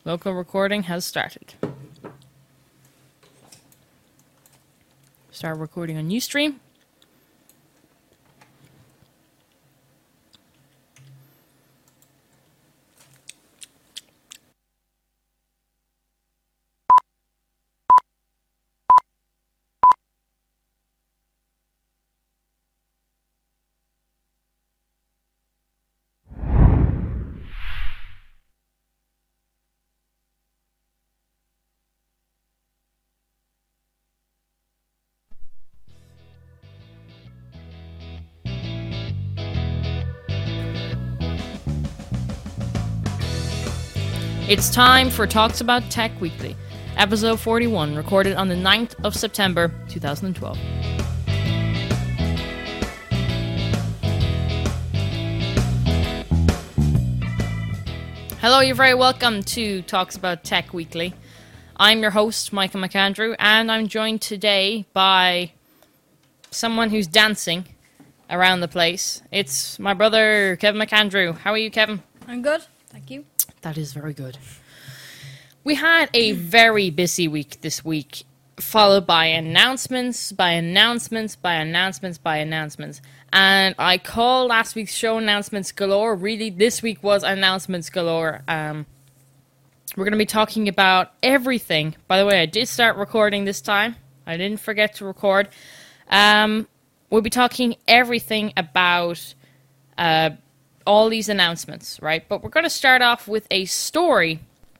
Local recording has started. Start recording on Ustream. It's time for Talks About Tech Weekly, episode 41, recorded on the 9th of September, 2012. Hello, you're very welcome to Talks About Tech Weekly. I'm your host, Michael McAndrew, and I'm joined today by someone who's dancing around the place. It's my brother, Kevin McAndrew. How are you, Kevin? I'm good, thank you. That is very good. We had a very busy week this week, followed by announcements. And I call last week's show announcements galore. Really, this week was announcements galore. We're going to be talking about everything. By the way, I did start recording this time. I didn't forget to record. We'll be talking everything about all these announcements, right? But we're going to start off with a story,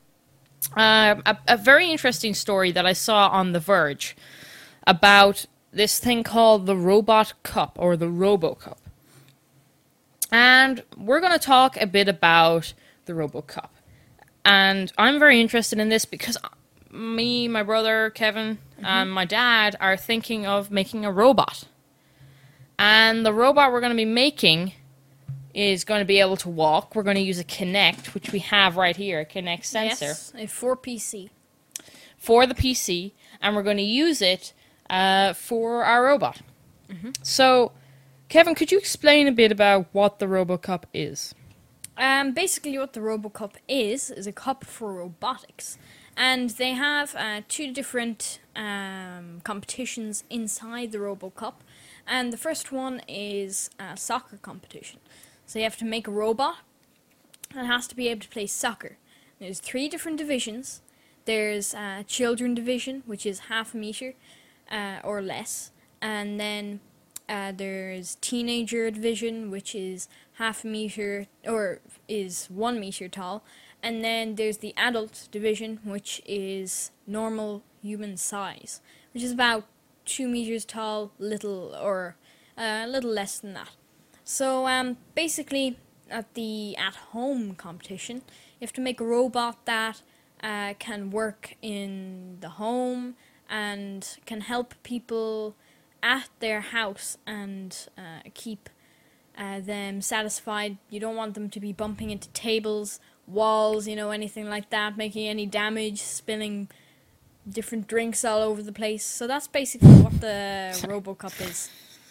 a very interesting story that I saw on The Verge about this thing called the Robot Cup, or the Robo Cup. And we're going to talk a bit about the Robo Cup. And I'm very interested in this because me, my brother, Kevin, and my dad are thinking of making a robot. And the robot we're going to be making is going to be able to walk. We're going to use a Kinect, which we have right here, a Kinect sensor. Yes, a 4PC. For the PC, and we're going to use it for our robot. So, Kevin, could you explain a bit about what the RoboCup is? Basically what the RoboCup is a cup for robotics. And they have two different competitions inside the RoboCup. And the first one is a soccer competition. So you have to make a robot, and it has to be able to play soccer. There's 3 different divisions. There's children division, which is half a meter or less. And then there's teenager division, which is half a meter, or is 1 meter tall. And then there's the adult division, which is normal human size, which is about 2 meters tall, little less than that. So basically, at the at-home competition, you have to make a robot that can work in the home and can help people at their house and keep them satisfied. You don't want them to be bumping into tables, walls, anything like that, making any damage, spilling different drinks all over the place. So that's basically what the RoboCup is.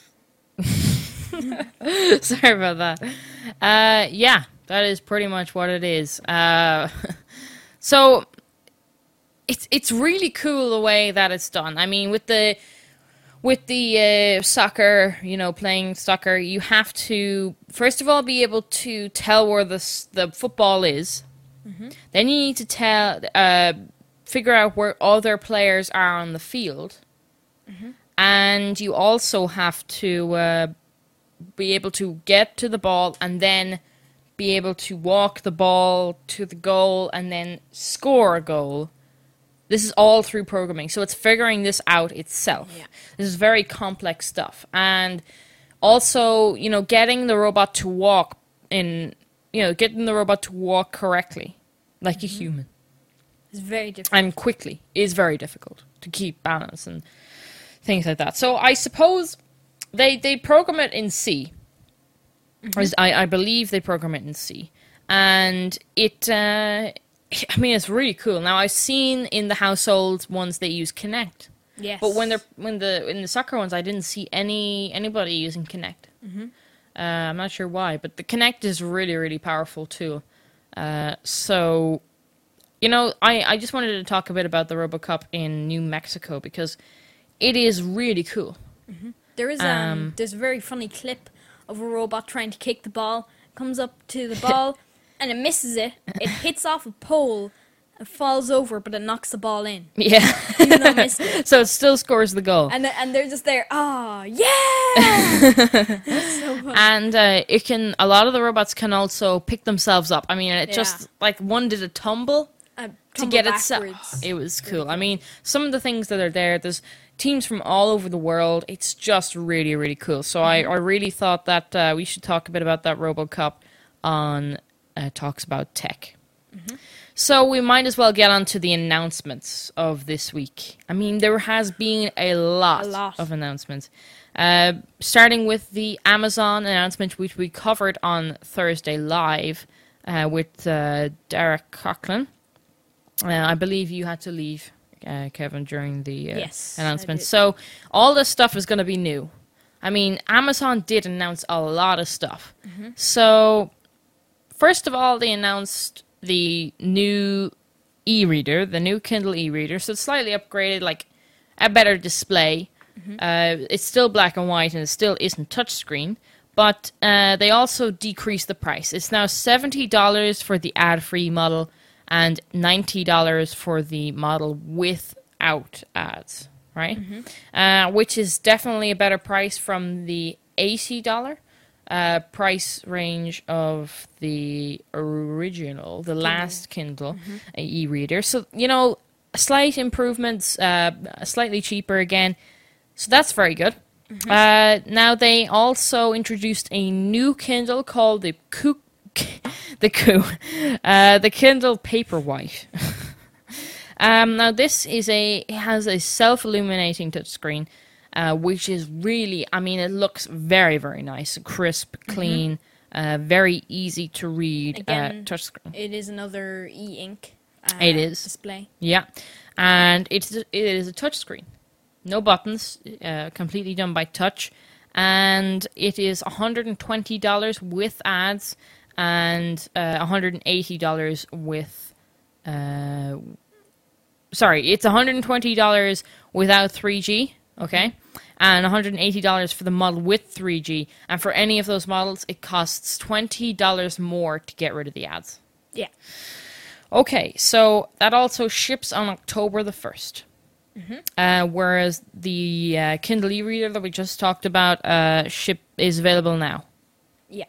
Sorry about that. Yeah, that is pretty much what it is. So it's really cool the way that it's done. I mean, with the soccer, playing soccer, you have to first of all be able to tell where the football is. Then you need to figure out where other players are on the field, and you also have to be able to get to the ball and then be able to walk the ball to the goal and then score a goal. This is all through programming, so it's figuring this out itself. Yeah. This is very complex stuff. And also, getting the robot to walk getting the robot to walk correctly, like a human. It's very difficult. And quickly is very difficult to keep balance and things like that. So I suppose they program it in C. I believe they program it in C. And it's really cool. Now, I've seen in the household ones they use Kinect. Yes. But in the soccer ones, I didn't see anybody using Kinect. I'm not sure why, but the Kinect is really, really powerful tool. So I just wanted to talk a bit about the RoboCup in New Mexico because it is really cool. There is there's a very funny clip of a robot trying to kick the ball, comes up to the ball, and it misses it. It hits off a pole, and falls over, but it knocks the ball in. Yeah. Even though it missed it. So it still scores the goal. And they're just there, yeah! So funny. And a lot of the robots can also pick themselves up. I mean, it Yeah. just, like, one did a tumble to Tumble get backwards. itself. It was cool. I mean, some of the things that are there's teams from all over the world. It's just really, really cool. So I really thought that we should talk a bit about that RoboCup on Talks About Tech. So we might as well get on to the announcements of this week. I mean, there has been a lot of announcements. Starting with the Amazon announcement, which we covered on Thursday Live with Derek Coughlin. I believe you had to leave, Kevin, during the Yes, announcement. I did. So all this stuff is going to be new. I mean, Amazon did announce a lot of stuff. So first of all, they announced the new e-reader, the new Kindle e-reader. So it's slightly upgraded, like a better display. It's still black and white and it still isn't touchscreen. But they also decreased the price. It's now $70 for the ad-free model and $90 for the model without ads, right? Which is definitely a better price from the $80 price range of the original, the last Kindle e-reader. So, slight improvements, slightly cheaper again. So that's very good. Now they also introduced a new Kindle called the Kindle Paperwhite. Now this it has a self-illuminating touchscreen, which is really, I mean, it looks very, very nice, crisp, clean, very easy to read Again, touchscreen. It is another e-ink It is. display. Yeah, and it is a touchscreen, no buttons, completely done by touch, and it is $120 with ads and $180 with. Sorry, it's $120 without 3G, okay? And $180 for the model with 3G. And for any of those models, it costs $20 more to get rid of the ads. Yeah. Okay, so that also ships on October the 1st. Whereas the Kindle e-reader that we just talked about is available now. Yeah.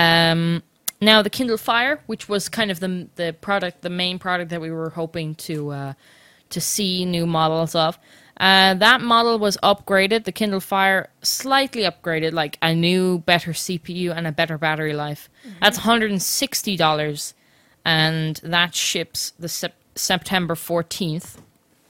Now the Kindle Fire, which was kind of the main product that we were hoping to see new models of, that model was upgraded. The Kindle Fire slightly upgraded, like a new, better CPU and a better battery life. That's $160, and that ships the September 14th.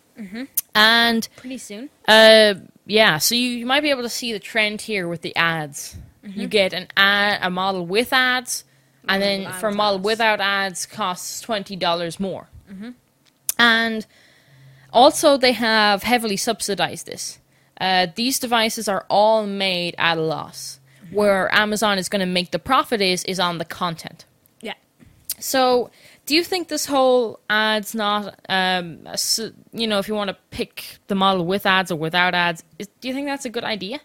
And Pretty soon. yeah, so you might be able to see the trend here with the ads. You get a model with ads, and then for a model without ads costs $20 more. And also they have heavily subsidized this. These devices are all made at a loss. Where Amazon is going to make the profit is on the content. Yeah. So, do you think this whole ads not, if you want to pick the model with ads or without ads, do you think that's a good idea?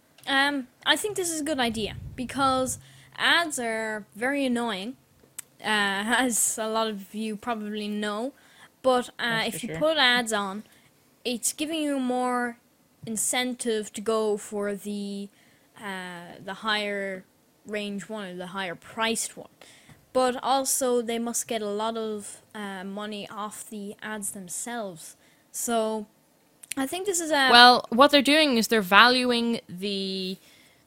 I think this is a good idea because ads are very annoying, as a lot of you probably know. But if you put ads on, it's giving you more incentive to go for the higher range one or the higher priced one. But also they must get a lot of money off the ads themselves. So I think this is a Well, what they're doing is they're valuing the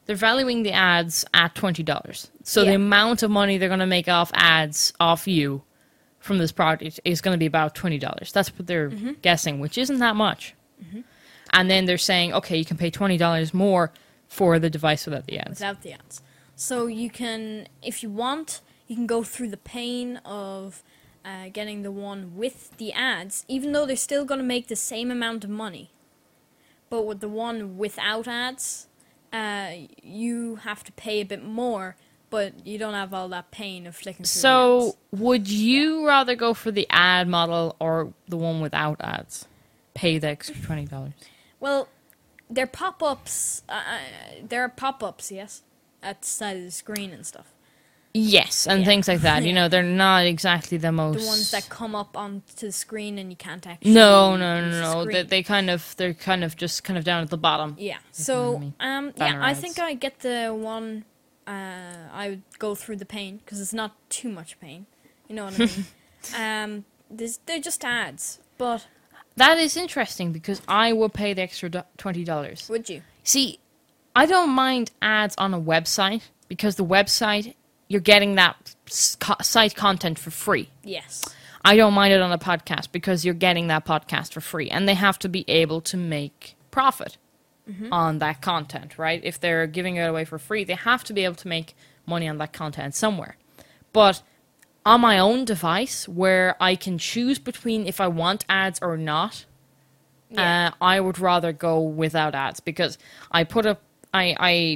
ads at $20. So the amount of money they're going to make off ads off you from this product is going to be about $20. That's what they're guessing, which isn't that much. And then they're saying, okay, you can pay $20 more for the device without the ads. without the ads. So you can, if you want, you can go through the pain of getting the one with the ads, even though they're still going to make the same amount of money. But with the one without ads, you have to pay a bit more but you don't have all that pain of flicking through the So, ads. would you rather go for the ad model or the one without ads? Pay the extra $20. Well, they're pop-ups. There are pop-ups, yes, at the side of the screen and stuff. Yes, and Yeah. things like that. You know, they're not exactly the most. The ones that come up onto the screen and you can't actually. No. use the They, screen. they're kind of just kind of down at the bottom. Yeah. know what I So, mean. yeah, Banner I ads. think I get the one. I would go through the pain because it's not too much pain. You know what I mean? They're just ads, but That is interesting because I would pay the extra $20. would you? See, I don't mind ads on a website because the website, you're getting that site content for free. Yes. I don't mind it on a podcast because you're getting that podcast for free, and they have to be able to make profit on that content, right? If they're giving it away for free, they have to be able to make money on that content somewhere. But on my own device, where I can choose between if I want ads or not, Yeah. I would rather go without ads because I put up I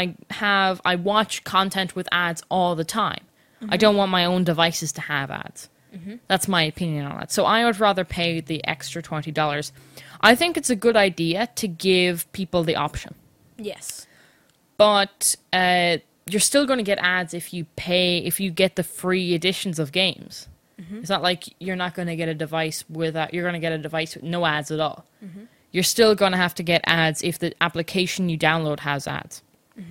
watch content with ads all the time. I don't want my own devices to have ads. That's my opinion on it. So I would rather pay the extra $20. I think it's a good idea to give people the option. Yes. But you're still going to get ads if you get the free editions of games. It's not like you're not going to get a device you're going to get a device with no ads at all. You're still going to have to get ads if the application you download has ads.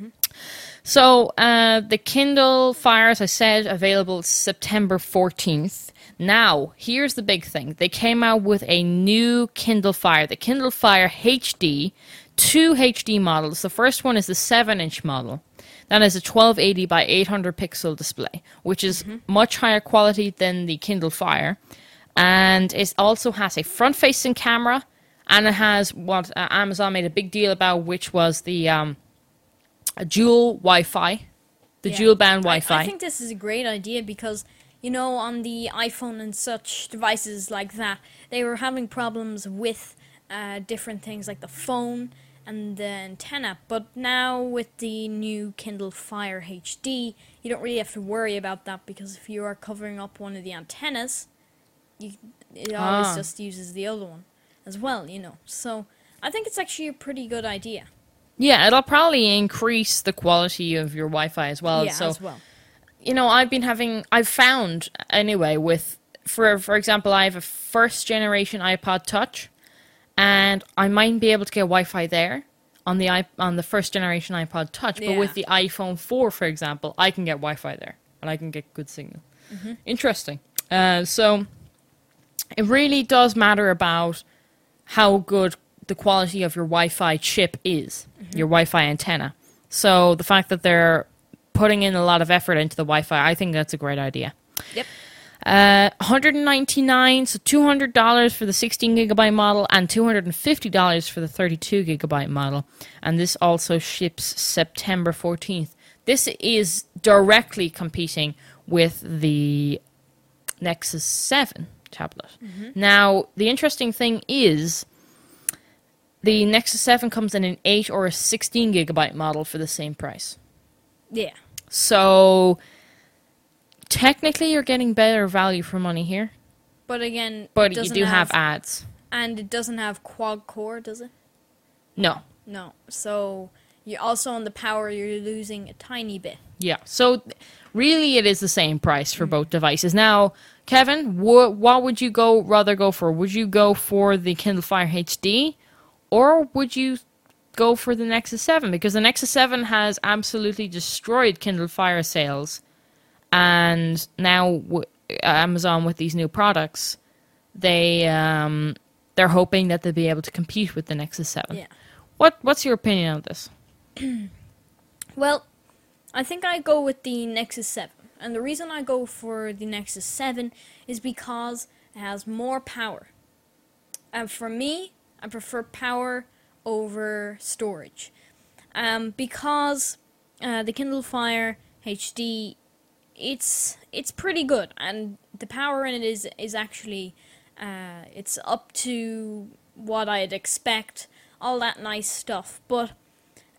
So the Kindle Fire, as I said, available September 14th. Now, here's the big thing. They came out with a new Kindle Fire, the Kindle Fire HD, 2 HD models. The first one is the 7-inch model. That is a 1280 by 800 pixel display, which is much higher quality than the Kindle Fire. And it also has a front-facing camera, and it has what Amazon made a big deal about, which was the dual Wi-Fi, the Yeah. dual band Wi-Fi. I think this is a great idea because, you know, on the iPhone and such devices like that, they were having problems with different things like the phone and the antenna. But now with the new Kindle Fire HD, you don't really have to worry about that because if you are covering up one of the antennas, it always just uses the other one as well, you know. So I think it's actually a pretty good idea. Yeah, it'll probably increase the quality of your Wi-Fi as well. Yeah, So, as well. you know, I've found anyway for example, I have a first generation iPod Touch, and I might be able to get Wi-Fi there on the first generation iPod Touch, but Yeah. with the iPhone 4, for example, I can get Wi-Fi there and I can get good signal. Interesting. So it really does matter about how good the quality of your Wi-Fi chip is, your Wi-Fi antenna. So the fact that they're putting in a lot of effort into the Wi-Fi, I think that's a great idea. Yep. $199, so $200 for the 16 gigabyte model and $250 for the 32 gigabyte model. And this also ships September 14th. This is directly competing with the Nexus 7 tablet. Now, the interesting thing is the Nexus 7 comes in an 8 or a 16 gigabyte model for the same price. Yeah. So technically you're getting better value for money here, But again, but it you doesn't do have ads. and it doesn't have quad core, does it? No. No. So you also on the power you're losing a tiny bit. Yeah. So really it is the same price for both devices. Now, Kevin, what would you rather go for? Would you go for the Kindle Fire HD or would you go for the Nexus 7? Because the Nexus 7 has absolutely destroyed Kindle Fire sales. And now Amazon with these new products, they're hoping that they'll be able to compete with the Nexus 7. Yeah. What's your opinion on this? Well, I think I go with the Nexus 7. And the reason I go for the Nexus 7 is because it has more power. And for me, I prefer power over storage. Because the Kindle Fire HD, it's pretty good, and the power in it is actually it's up to what I'd expect, all that nice stuff. But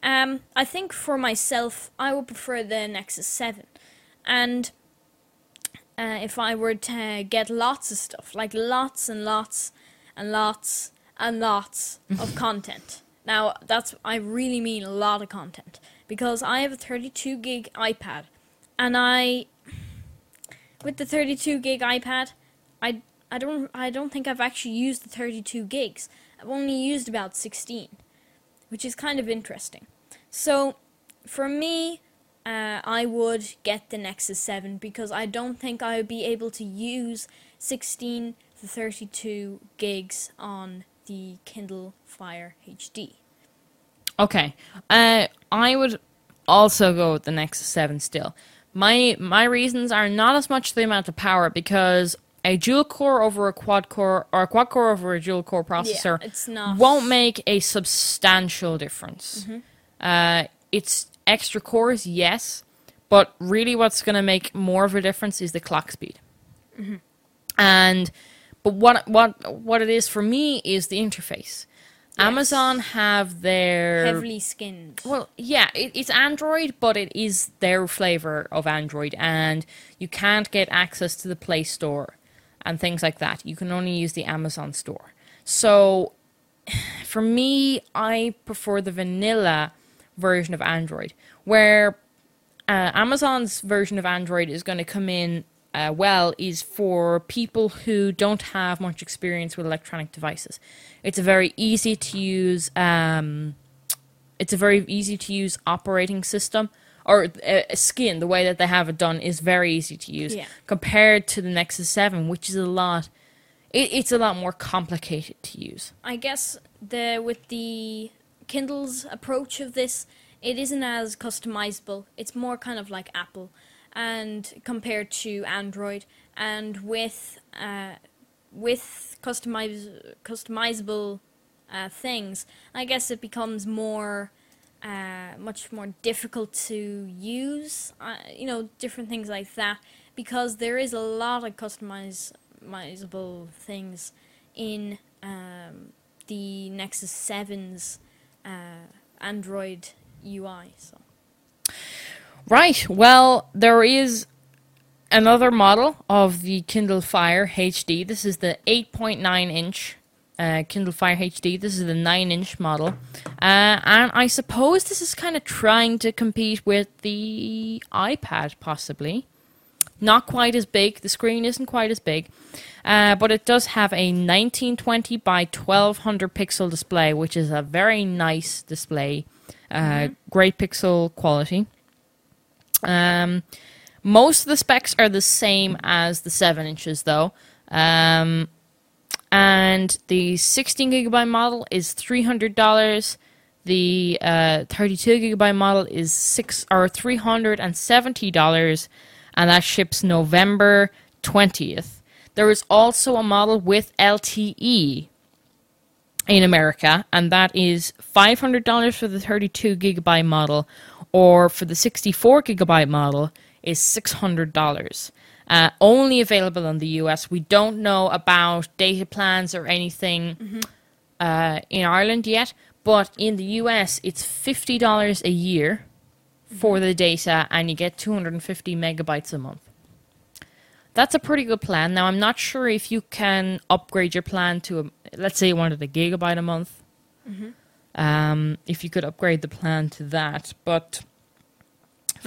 I think for myself, I would prefer the Nexus 7. And if I were to get lots of stuff, like lots and lots and lots and lots of content. Now, I really mean a lot of content. Because I have a 32 gig iPad. And with the 32 gig iPad, I don't think I've actually used the 32 gigs. I've only used about 16, which is kind of interesting. So, for me, I would get the Nexus 7 because I don't think I would be able to use 16 to 32 gigs on the Kindle Fire HD. Okay. I would also go with the Nexus 7 still. My reasons are not as much the amount of power, because a dual core over a quad core, or a quad core over a dual core processor, it's not... won't make a substantial difference. It's extra cores, yes, but really what's going to make more of a difference is the clock speed. But what it is for me is the interface. Yes. Amazon have their... heavily skinned. Well, yeah, it's Android, but it is their flavor of Android, and you can't get access to the Play Store and things like that. You can only use the Amazon store. So, for me, I prefer the vanilla version of Android, where Amazon's version of Android is going to come in is for people who don't have much experience with electronic devices. It's a very easy to use. It's a very easy to use operating system, or skin. The way that they have it done is very easy to use compared to the Nexus 7, which is a lot. It's a lot more complicated to use. I guess with the Kindle's approach of this, it isn't as customizable. It's more kind of like Apple, and compared to Android, and with customizable things, I guess it becomes much more difficult to use. Different things like that, because there is a lot of customizable things in the Nexus 7's Android UI. So. Right, well, there is another model of the Kindle Fire HD. This is the 8.9-inch Kindle Fire HD. This is the 9-inch model. And I suppose this is kind of trying to compete with the iPad, possibly. Not quite as big. The screen isn't quite as big. But it does have a 1920 by 1200 pixel display, which is a very nice display. Great pixel quality. Most of the specs are the same as the 7 inches, though. And the 16 gigabyte model is $300. The 32 gigabyte model is $370, and that ships November 20th. There is also a model with LTE in America, and that is $500 for the 32 gigabyte model, or for the 64 gigabyte model is $600. Only available in the US. We don't know about data plans or anything in Ireland yet, but in the US it's $50 a year for the data, and you get 250 megabytes a month. That's a pretty good plan. Now, I'm not sure if you can upgrade your plan to, let's say you wanted a gigabyte a month. If you could upgrade the plan to that. But for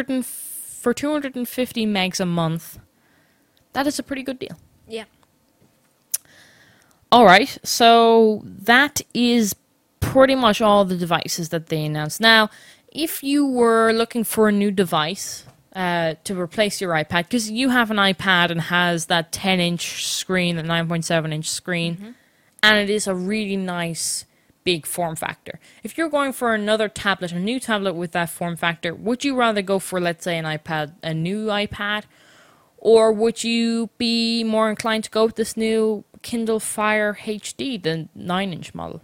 250 megs a month, that is a pretty good deal. Yeah. All right, so that is pretty much all the devices that they announced. Now, if you were looking for a new device to replace your iPad, because you have an iPad and has that 10-inch screen, that 9.7-inch screen, and it is a really nice big form factor. If you're going for another tablet, a new tablet with that form factor, would you rather go for, let's say, a new iPad, or would you be more inclined to go with this new Kindle Fire HD, the 9-inch model?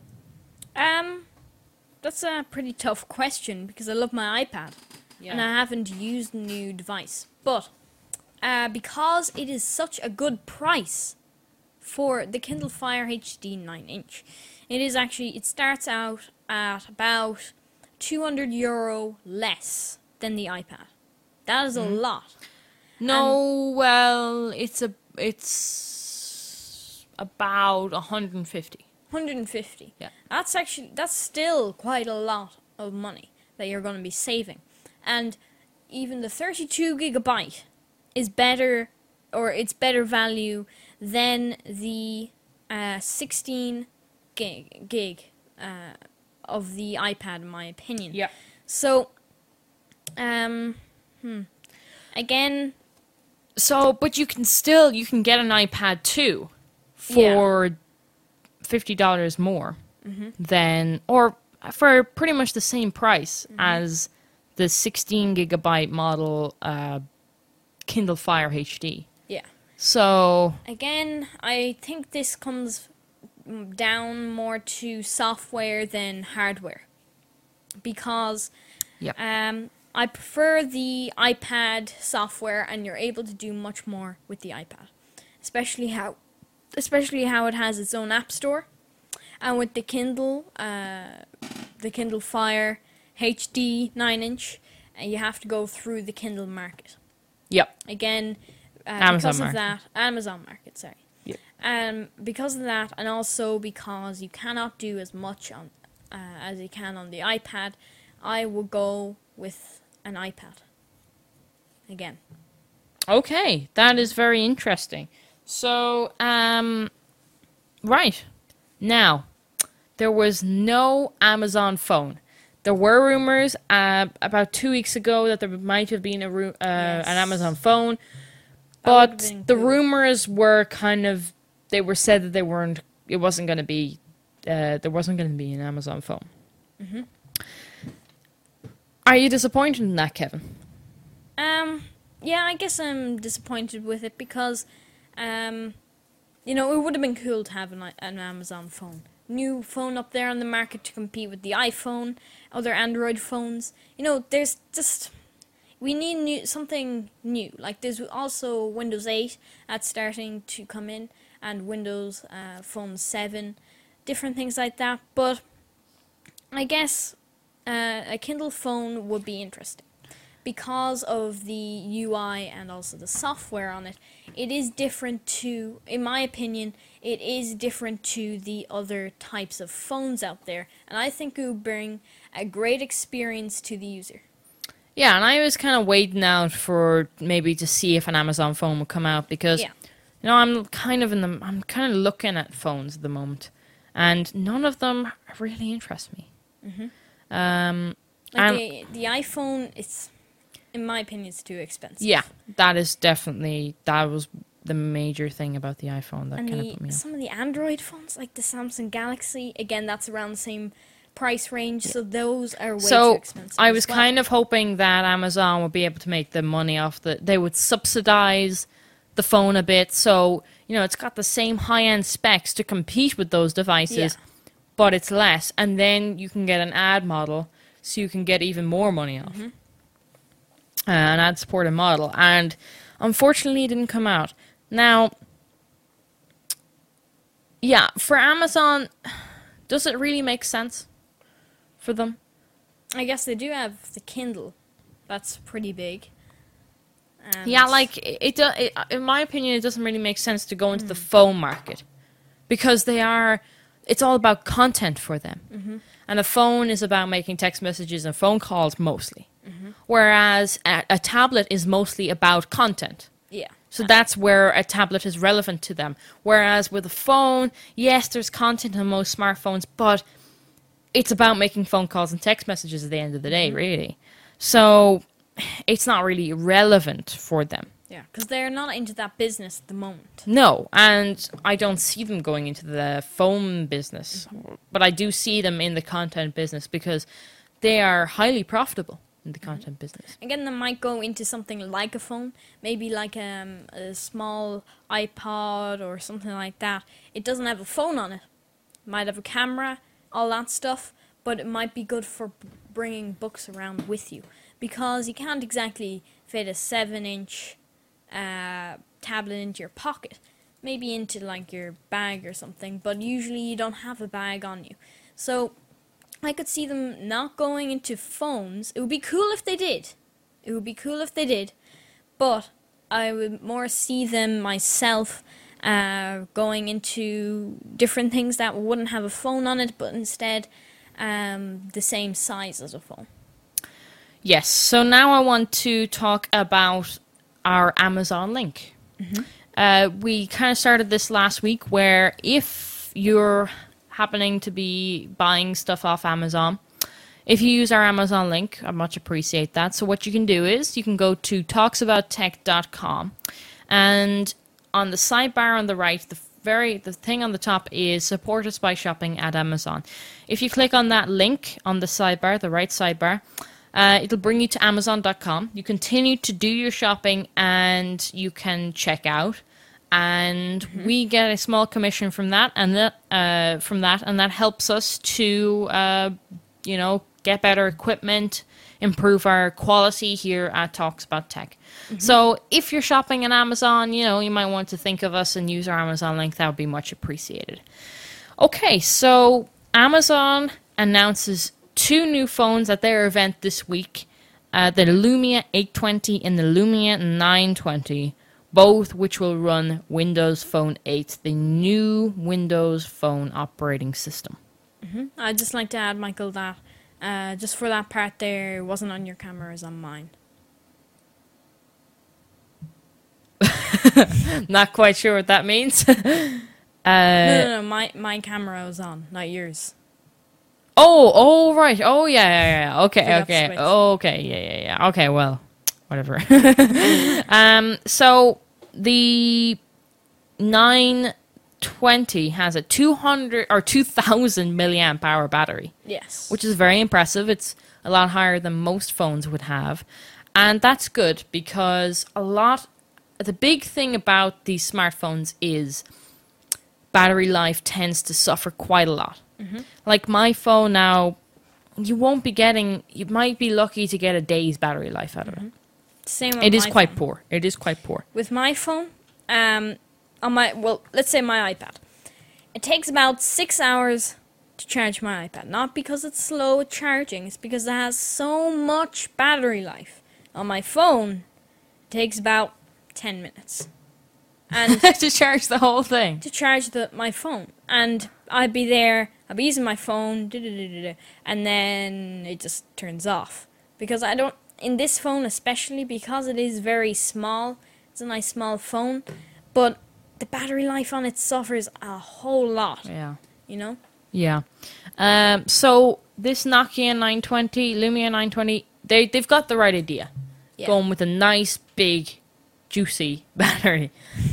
That's a pretty tough question, because I love my iPad. Yeah. And I haven't used a new device. But because it is such a good price for the Kindle Fire HD 9-inch, it starts out at about €200 less than the iPad. That is a lot. No, well, it's about 150. 150. Yeah. That's still quite a lot of money that you're going to be saving. And even the 32 gigabyte is better, or it's better value than the 16 gig of the iPad, in my opinion. Yeah. So, again, So, but you can get an iPad 2 for $50 more than, or for pretty much the same price as the 16 gigabyte model Kindle Fire HD. yeah. So, Again, I think this comes down more to software than hardware, because I prefer the iPad software, and you're able to do much more with the iPad, especially how it has its own app store, and with the Kindle Fire HD 9-inch, you have to go through the Kindle market. yep. Again, Amazon because of market. that, Amazon market, sorry. Yep. Because of that, and also because you cannot do as much on as you can on the iPad, I will go with an iPad. Again. Okay, that is very interesting. So, right. Now, there was no Amazon phone. There were rumors about 2 weeks ago that there might have been an Amazon phone, That would've but been the cool. rumors were said that it wasn't going to be, there wasn't going to be an Amazon phone. Mm-hmm. Are you disappointed in that, Kevin? Yeah, I guess I'm disappointed with it because, it would have been cool to have an Amazon phone. New phone up there on the market to compete with the iPhone, other Android phones. There's just, we need something new. Like, there's also Windows 8 that's starting to come in, and Windows Phone 7, different things like that. But I guess a Kindle phone would be interesting because of the UI and also the software on it. It is different to, in my opinion, it is different to the other types of phones out there, and I think it would bring a great experience to the user. Yeah, and I was kind of waiting out for maybe to see if an Amazon phone would come out because, I'm kind of looking at phones at the moment, and none of them really interest me. Like the iPhone, it's, in my opinion, it's too expensive. Yeah, that was the major thing about the iPhone that kind of put me off. Some of the Android phones, like the Samsung Galaxy, again, that's around the same price range, so those are way too expensive. I was kind of hoping that Amazon would be able to make the money off they would subsidize the phone a bit, so it's got the same high-end specs to compete with those devices, but it's less, and then you can get an ad model, so you can get even more money off. An ad-supported model, and unfortunately, it didn't come out. Now, yeah, for Amazon, does it really make sense for them? I guess they do have the Kindle. That's pretty big. And Yeah, like, in my opinion, it doesn't really make sense to go into the phone market. Because it's all about content for them. And a phone is about making text messages and phone calls mostly. Whereas a tablet is mostly about content. Yeah. So that's where a tablet is relevant to them. Whereas with a phone, yes, there's content on most smartphones, but it's about making phone calls and text messages at the end of the day, really. So it's not really relevant for them. Yeah, because they're not into that business at the moment. No, and I don't see them going into the phone business. But I do see them in the content business because they are highly profitable in the content business. Again, they might go into something like a phone, maybe like a small iPod or something like that. It doesn't have a phone on it. It might have a camera, all that stuff, but it might be good for bringing books around with you. Because you can't exactly fit a 7-inch tablet into your pocket. Maybe into like your bag or something, but usually you don't have a bag on you. So I could see them not going into phones. It would be cool if they did. It would be cool if they did. But I would more see them myself going into different things that wouldn't have a phone on it, but instead the same size as a phone. Yes, so now I want to talk about our Amazon link. We kind of started this last week where if you're happening to be buying stuff off Amazon, if you use our Amazon link, I much appreciate that. So what you can do is you can go to talksabouttech.com, and on the sidebar on the right, the thing on the top is support us by shopping at Amazon. If you click on that link on the sidebar, the right sidebar, it'll bring you to Amazon.com. You continue to do your shopping and you can check out, and we get a small commission from that, and that helps us to get better equipment, improve our quality here at Talks About Tech. So if you're shopping on Amazon, you might want to think of us and use our Amazon link. That would be much appreciated. Okay, so Amazon announces 2 new phones at their event this week, the Lumia 820 and the Lumia 920, both which will run Windows Phone 8, the new Windows Phone operating system. I'd just like to add, Michael, that just for that part there, it wasn't on your camera, it was on mine. Not quite sure what that means. No, my camera was on, not yours. Oh, right. Oh, yeah. Okay. Yeah. Okay, well, whatever. So the 920 has a 200 or 2000 milliamp hour battery. Yes. Which is very impressive. It's a lot higher than most phones would have. And that's good because the big thing about these smartphones is battery life tends to suffer quite a lot. Like my phone now, you might be lucky to get a day's battery life out of it. Same with It is my quite phone. poor. It is quite poor. With my phone, let's say my iPad. It takes about 6 hours to charge my iPad. Not because it's slow at charging, it's because it has so much battery life. On my phone, it takes about 10 minutes. And To charge the whole thing. to charge my phone. And I'd be using my phone, and then it just turns off. Because in this phone especially, because it is very small, it's a nice small phone, but the battery life on it suffers a whole lot. Yeah. Yeah. So this Nokia 920, Lumia 920, they've got the right idea. Yeah. Going with a nice, big, juicy battery.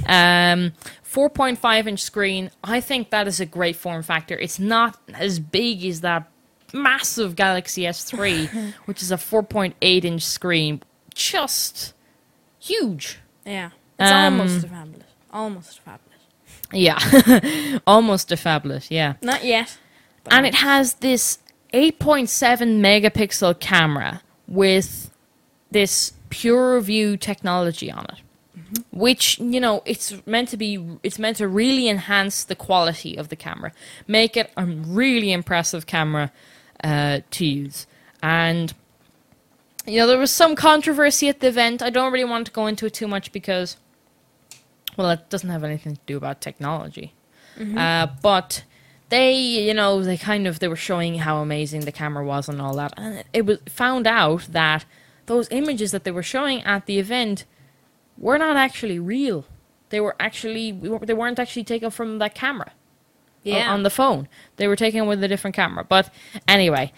4.5-inch screen. I think that is a great form factor. It's not as big as that massive Galaxy S3, which is a 4.8-inch screen. Just huge. Yeah. It's almost a phablet. Almost a phablet. Yeah. Almost a phablet, yeah. Not yet. And it has this 8.7 megapixel camera with this pure view technology on it, which, it's meant to really enhance the quality of the camera, make it a really impressive camera to use. And, there was some controversy at the event. I don't really want to go into it too much because, well, it doesn't have anything to do about technology. But they were showing how amazing the camera was and all that. And it was found out that those images that they were showing at the event were not actually real. They weren't actually taken from that camera. Yeah. On the phone. They were taken with a different camera. But anyway,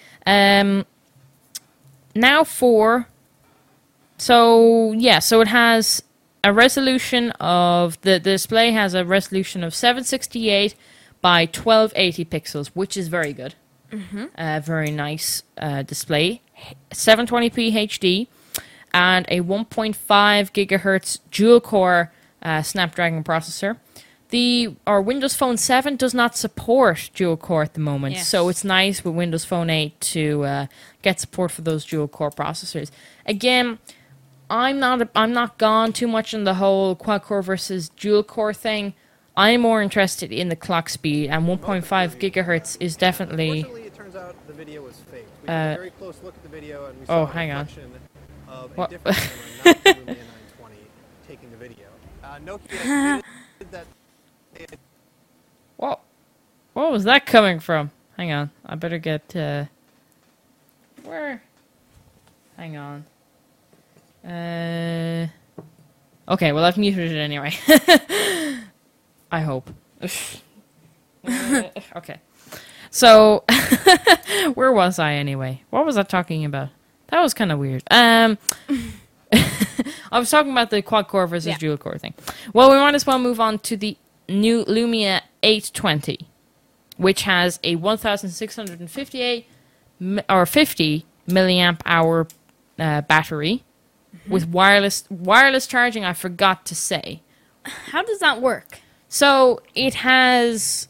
so it has a resolution of, the display has a resolution of 768 by 1280 pixels, which is very good. Very nice display. 720p HD and a 1.5 gigahertz dual-core Snapdragon processor. Our Windows Phone 7 does not support dual-core at the moment, so it's nice with Windows Phone 8 to get support for those dual-core processors. Again, I'm not gone too much on the whole quad-core versus dual-core thing. I'm more interested in the clock speed, and 1.5 gigahertz is definitely turns out the video was faked. We took a very close look at the video and we saw oh, a hang on. reflection of What? a different camera, not the Lumia 920, taking the video. Nokia admitted that they had What was that coming from? Hang on. I better get, where? Hang on. Okay, well, I've muted it anyway. I hope. Okay. So, where was I anyway? What was I talking about? That was kind of weird. I was talking about the quad-core versus dual-core thing. Well, we might as well move on to the new Lumia 820, which has a 1,658 or 50 milliamp hour battery with wireless charging. I forgot to say. How does that work? So it has,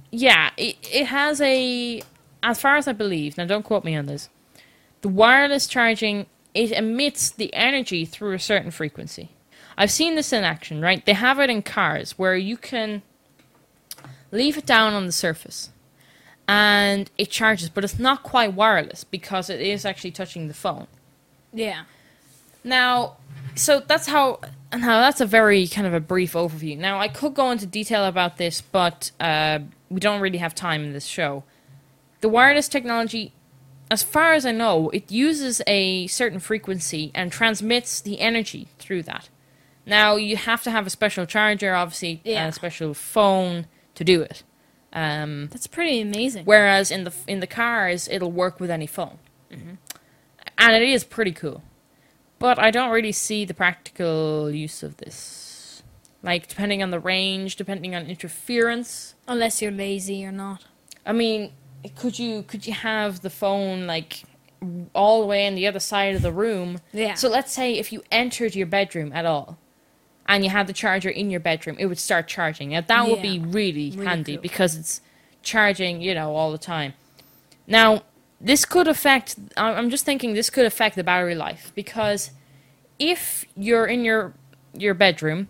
it has a, as far as I believe, now don't quote me on this, the wireless charging, it emits the energy through a certain frequency. I've seen this in action, right? They have it in cars where you can leave it down on the surface and it charges, but it's not quite wireless because it is actually touching the phone. Yeah. Now, so that's that's a very kind of a brief overview. Now, I could go into detail about this, but we don't really have time in this show. The wireless technology, as far as I know, it uses a certain frequency and transmits the energy through that. Now, you have to have a special charger, obviously, and a special phone to do it. That's pretty amazing. Whereas in the cars, it'll work with any phone. Mm-hmm. And it is pretty cool. But I don't really see the practical use of this. Like, depending on the range, depending on interference. Unless you're lazy or not. I mean, could you have the phone, like, all the way on the other side of the room? Yeah. So let's say if you entered your bedroom at all, and you had the charger in your bedroom, it would start charging. Now, that would be really handy cool. Because it's charging, all the time. Now, this could affect, I'm just thinking this could affect the battery life, because if you're in your bedroom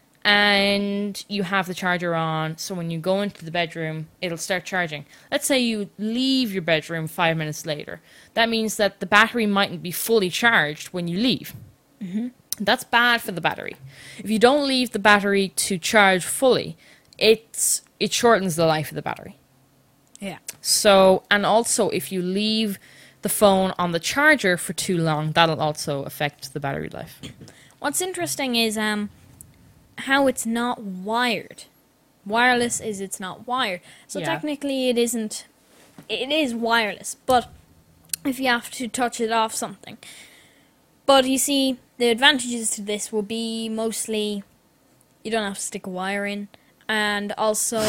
and you have the charger on, so when you go into the bedroom, it'll start charging. Let's say you leave your bedroom 5 minutes later. That means that the battery mightn't be fully charged when you leave. Mm-hmm. That's bad for the battery. If you don't leave the battery to charge fully, it shortens the life of the battery. Yeah. So, and also if you leave the phone on the charger for too long, that'll also affect the battery life. What's interesting is how it's not wired. Wireless is it's not wired. So technically it isn't, it is wireless, but if you have to touch it off something. But you see, the advantages to this will be mostly you don't have to stick a wire in, and also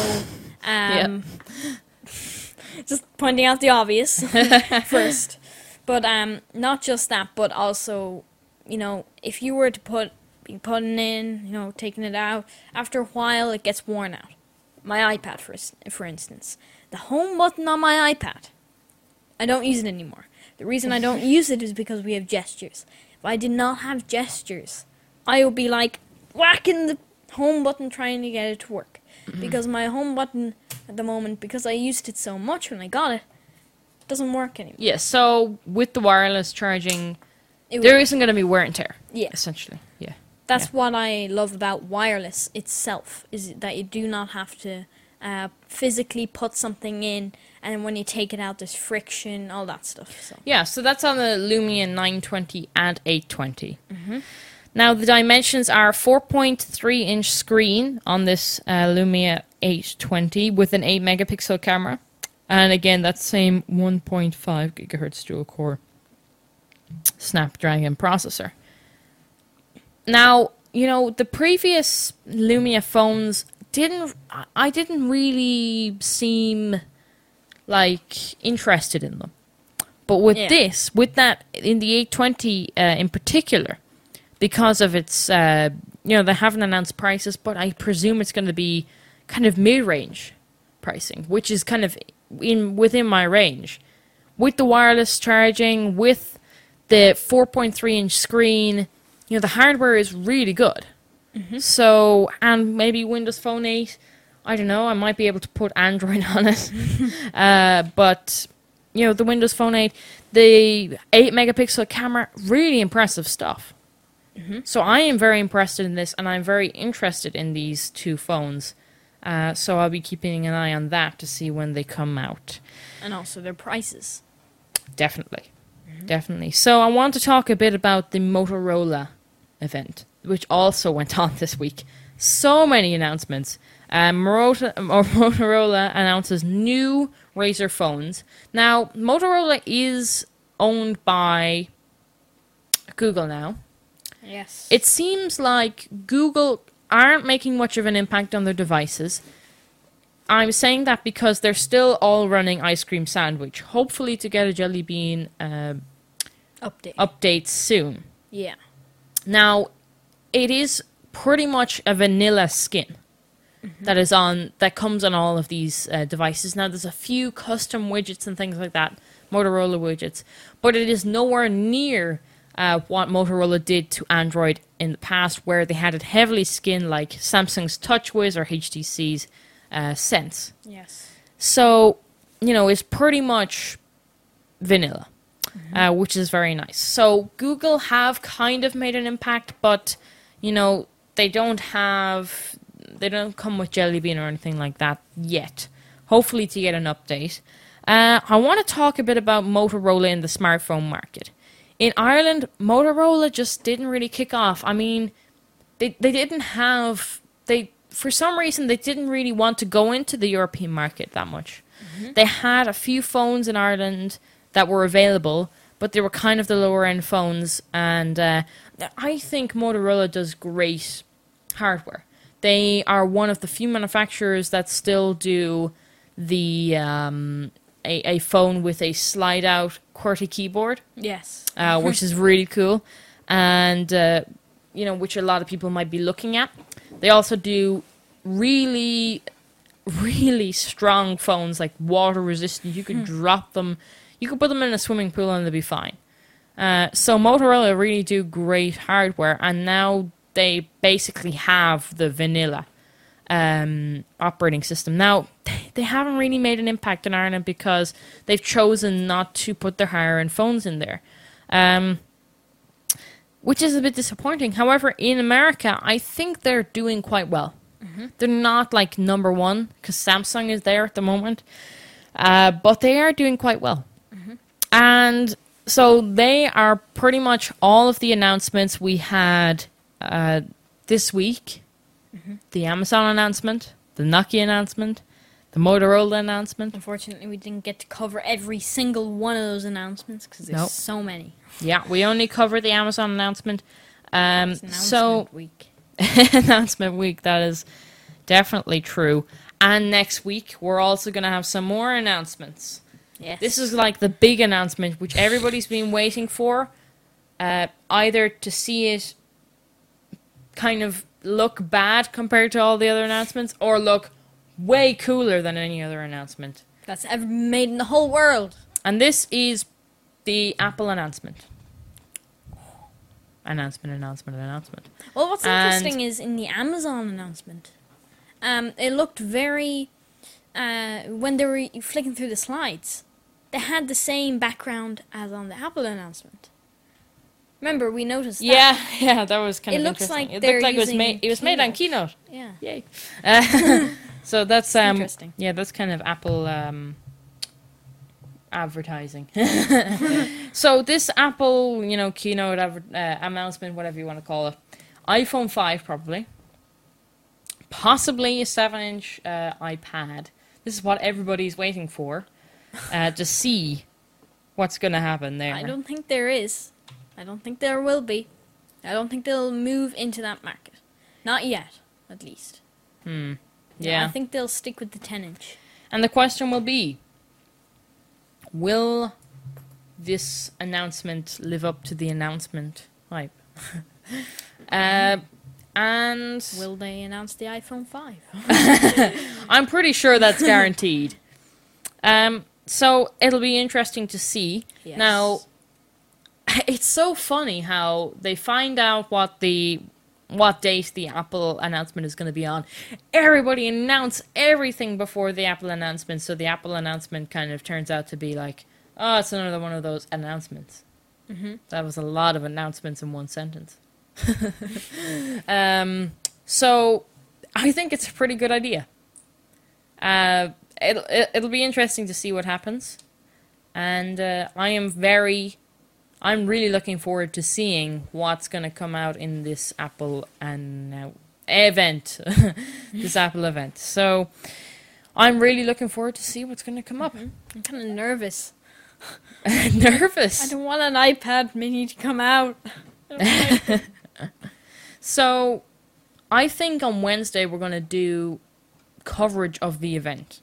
just pointing out the obvious first. But not just that, but also, if you were to be putting in, taking it out, after a while it gets worn out. My iPad, for instance. The home button on my iPad, I don't use it anymore. The reason I don't use it is because we have gestures. If I did not have gestures, I would be like whacking the home button trying to get it to work. Because my home button at the moment, because I used it so much when I got it, doesn't work anymore. Yeah, so with the wireless charging, there isn't going to be wear and tear. Yeah. Essentially, yeah. That's what I love about wireless itself, is that you do not have to physically put something in, and when you take it out, there's friction, all that stuff. So. Yeah, so that's on the Lumia 920 and 820. Mm-hmm. Now, the dimensions are 4.3-inch screen on this Lumia 820 with an 8-megapixel camera. And again, that same 1.5 gigahertz dual-core Snapdragon processor. Now, the previous Lumia phones I didn't really seem interested in them. But with this, with that, in the 820 in particular, because of its, they haven't announced prices, but I presume it's going to be kind of mid-range pricing, which is kind of within my range. With the wireless charging, with the 4.3-inch screen, the hardware is really good. Mm-hmm. So, and maybe Windows Phone 8, I don't know, I might be able to put Android on it. But the Windows Phone 8, the 8 megapixel camera, really impressive stuff. So I am very impressed in this, and I'm very interested in these two phones. So I'll be keeping an eye on that to see when they come out. And also their prices. Definitely. Definitely. So I want to talk a bit about the Motorola event, which also went on this week. So many announcements. Motorola announces new Razer phones. Now, Motorola is owned by Google now. Yes. It seems like Google aren't making much of an impact on their devices. I'm saying that because they're still all running Ice Cream Sandwich, hopefully to get a Jelly Bean update soon. Yeah. Now, it is pretty much a vanilla skin that comes on all of these devices. Now, there's a few custom widgets and things like that, Motorola widgets, but it is nowhere near what Motorola did to Android in the past, where they had it heavily skinned like Samsung's TouchWiz or HTC's Sense. Yes. So, it's pretty much vanilla, which is very nice. So, Google have kind of made an impact, but, they don't come with Jelly Bean or anything like that yet. Hopefully to get an update. I want to talk a bit about Motorola in the smartphone market. In Ireland, Motorola just didn't really kick off. I mean, for some reason, they didn't really want to go into the European market that much. They had a few phones in Ireland that were available, but they were kind of the lower end phones. And I think Motorola does great hardware. They are one of the few manufacturers that still do the a phone with a slide out QWERTY keyboard. Yes. Which is really cool, and which a lot of people might be looking at. They also do really, really strong phones, like water resistant. You could drop them, you could put them in a swimming pool and they'll be fine. So Motorola really do great hardware, and now they basically have the vanilla operating system. Now, they haven't really made an impact in Ireland because they've chosen not to put their higher-end phones in there, which is a bit disappointing. However, in America, I think they're doing quite well. They're not like number one, because Samsung is there at the moment, but they are doing quite well. And so they are pretty much all of the announcements we had this week. The Amazon announcement, the Nokia announcement, the Motorola announcement. Unfortunately, we didn't get to cover every single one of those announcements because there's so many. Yeah, we only covered the Amazon announcement. Announcement week. Announcement week, that is definitely true. And next week, we're also going to have some more announcements. Yes. This is like the big announcement, which everybody's been waiting for. Either to see it kind of look bad compared to all the other announcements, or look way cooler than any other announcement that's ever been made in the whole world. And this is the Apple announcement. Announcement. Well, what's interesting is in the Amazon announcement, it looked very, when they were flicking through the slides, they had the same background as on the Apple announcement. Remember, we noticed that. Yeah, that was kind of interesting. Like it looked like it was made on Keynote. Yeah. Yay. So that's interesting. Yeah, that's kind of Apple advertising. So this Apple, Keynote announcement, whatever you want to call it, iPhone 5 probably, possibly a 7-inch iPad. This is what everybody's waiting for, to see what's going to happen there. I don't think there is. I don't think there will be. I don't think they'll move into that market. Not yet, at least. Yeah. I think they'll stick with the 10-inch. And the question will be, will this announcement live up to the announcement hype? And will they announce the iPhone 5? I'm pretty sure that's guaranteed. So it'll be interesting to see. Yes. Now, it's so funny how they find out what date the Apple announcement is going to be on. Everybody announce everything before the Apple announcement, so the Apple announcement kind of turns out to be like Oh, it's another one of those announcements. Mm-hmm. That was a lot of announcements in one sentence. So, I think it's a pretty good idea. It'll be interesting to see what happens. And I'm really looking forward to seeing what's going to come out in this Apple event. This Apple event. So, I'm really looking forward to see what's going to come up. I'm kind of nervous. Nervous. I don't want an iPad mini to come out. So, I think on Wednesday we're going to do coverage of the event.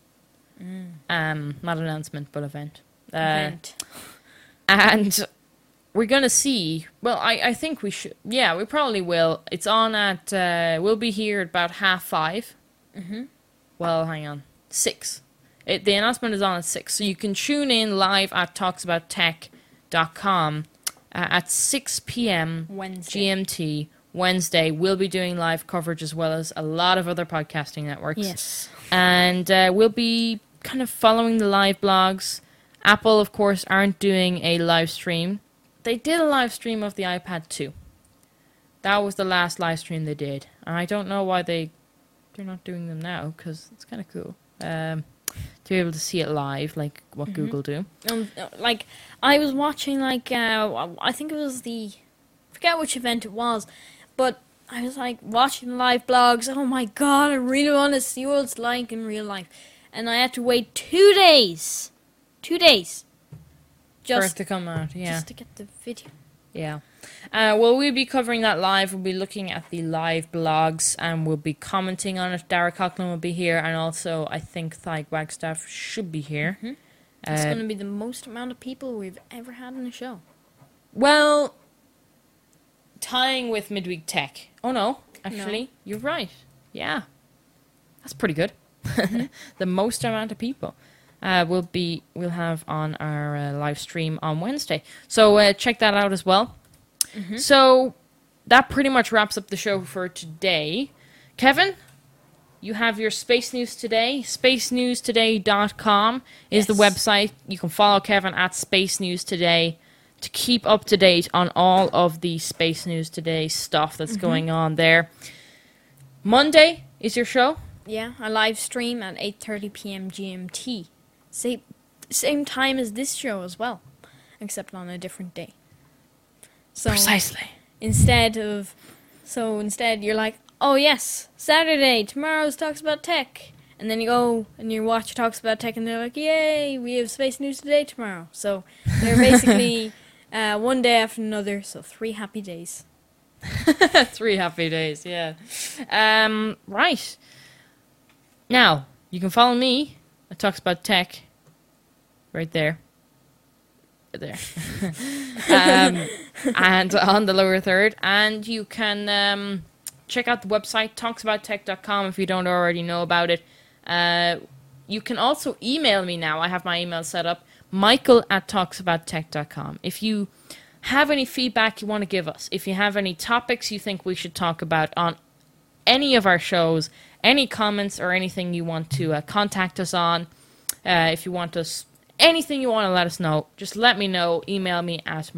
Not announcement, but event. Event. And we're going to see... Well, I think we should... Yeah, we probably will. It's on at... we'll be here at about 5:30. Mm-hmm. Well, hang on. 6. The announcement is on at 6. So you can tune in live at talksabout.tech.com at 6 p.m. Wednesday. GMT. Wednesday, we'll be doing live coverage as well as a lot of other podcasting networks. Yes. And we'll be kind of following the live blogs. Apple, of course, aren't doing a live stream. They did a live stream of the iPad 2. That was the last live stream they did. And I don't know why they're not doing them now, because it's kind of cool. To be able to see it live, like what Google do. Like, I was watching, like, I think it was I forget which event it was, but I was, like, watching live blogs. Oh, my God, I really want to see what it's like in real life. And I had to wait 2 days. 2 days. For it to come out, yeah. Just to get the video. Yeah. Well, we'll be covering that live. We'll be looking at the live blogs and we'll be commenting on it. Dara Coughlin will be here, and also I think Thig Wagstaff should be here. Mm-hmm. It's going to be the most amount of people we've ever had in the show. Well, tying with Midweek Tech. Oh no, actually, you're right. Yeah. That's pretty good. The most amount of people we'll have on our live stream on Wednesday. So check that out as well. Mm-hmm. So that pretty much wraps up the show for today. Kevin, you have your Space News Today. SpaceNewsToday.com is the website. You can follow Kevin at Space News Today to keep up to date on all of the Space News Today stuff that's going on there. Monday is your show? Yeah, a live stream at 8:30 p.m. GMT. Same time as this show as well, except on a different day. So Precisely. Instead you're like, oh yes, Saturday, tomorrow's Talks About Tech. And then you go and you watch Talks About Tech and they're like, yay, we have Space News Today tomorrow. So they're basically one day after another, so 3 happy days. 3 happy days, yeah. Right. Now, you can follow me at Talks About Tech right there. There. And on the lower third. And you can check out the website, talksabouttech.com, if you don't already know about it. You can also email me now. I have my email set up, michael@talksabouttech.com. If you have any feedback you want to give us, if you have any topics you think we should talk about on any of our shows, any comments or anything you want to contact us on, if you want us, anything you want to let us know, just let me know. Email me at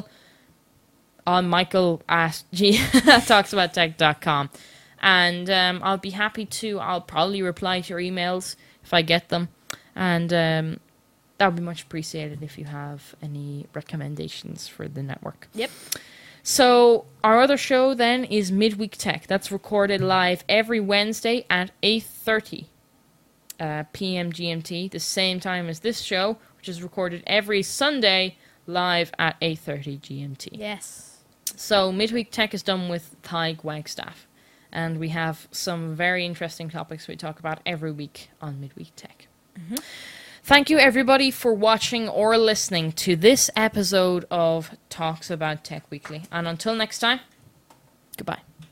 talksabouttech.com. And I'll be happy to. I'll probably reply to your emails if I get them. And that would be much appreciated if you have any recommendations for the network. Yep. So our other show then is Midweek Tech. That's recorded live every Wednesday at 8:30 p.m. GMT, the same time as this show, which is recorded every Sunday live at 8:30 GMT. Yes. So Midweek Tech is done with Thig Wagstaff. And we have some very interesting topics we talk about every week on Midweek Tech. Mm-hmm. Thank you, everybody, for watching or listening to this episode of Talks About Tech Weekly. And until next time, goodbye.